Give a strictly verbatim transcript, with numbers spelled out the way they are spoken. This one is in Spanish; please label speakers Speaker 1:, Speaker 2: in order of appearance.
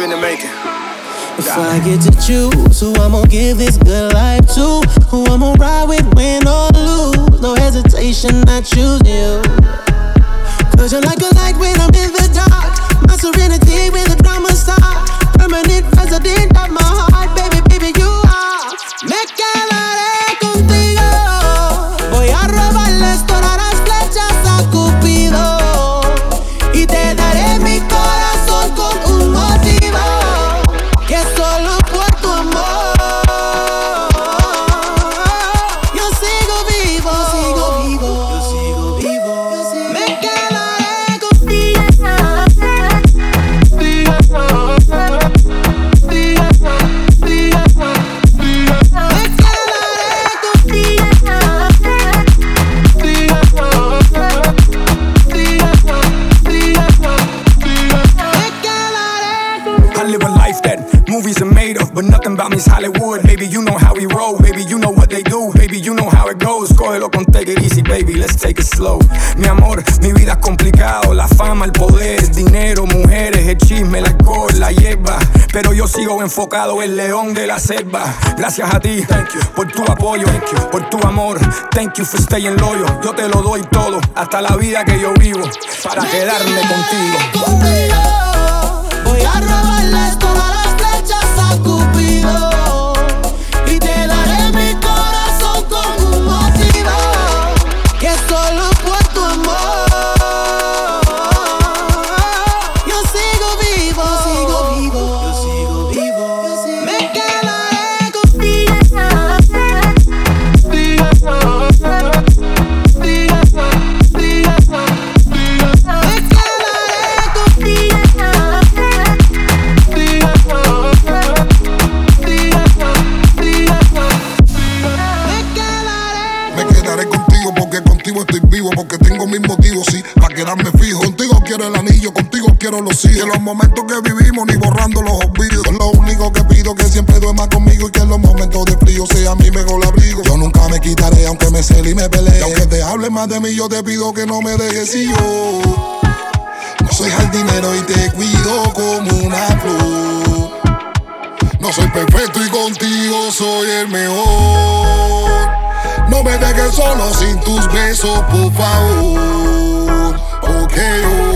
Speaker 1: in the making.
Speaker 2: If I get to choose who I'm gonna give this good life to, who I'm gonna ride with, win or lose, no hesitation, I choose you. Cause you're like a light when I'm in the dark, my serenity when the drama starts, permanent resident of my heart, baby, baby, you are. Me quedaré contigo, voy a robarles todas las flechas a Cupido, y te daré mi corazón con un motivo, que solo por tu amor yo sigo vivo, sigo vivo, yo sigo vivo, yo sigo. Me quedaré contigo,
Speaker 3: I live a life that movies are made of, but nothing about me's Hollywood. Baby, you know how we roll. Baby, you know what they do. Baby, you know how it goes. Cógelo con take it easy, baby, let's take it slow. Mi amor, mi vida es complicado. La fama, el poder, el dinero, mujeres, el chisme, el alcohol, la hierba. Pero yo sigo enfocado, el león de la selva. Gracias a ti, thank you, por tu apoyo, thank you, por tu amor. Thank you for staying loyal. Yo te lo doy todo, hasta la vida que yo vivo, para quedarme contigo.
Speaker 2: contigo. Voy a robarles todas las flechas a Cupido, y te daré mi corazón con un motivo, que solo por tu amor yo sigo vivo, sigo vivo, yo sigo vivo, yo sigo. Me quedaré contigo.
Speaker 4: Me quedaré contigo porque contigo estoy vivo, porque tengo mis motivos, sí, para quedarme fijo. Contigo quiero el anillo, contigo quiero los hijos. En los momentos que vivimos ni borrando los olvidos. Es lo único que pido, que siempre duerma conmigo y que en los momentos de frío sea mi mejor abrigo. Yo nunca me quitaré aunque me cele y me pelee. Y aunque te hable más de mí, yo te pido que no me dejes y yo no soy jardinero y te cuido como una flor. No soy perfecto y contigo soy el mejor. No me dejes solo sin tus besos, por favor, porque yo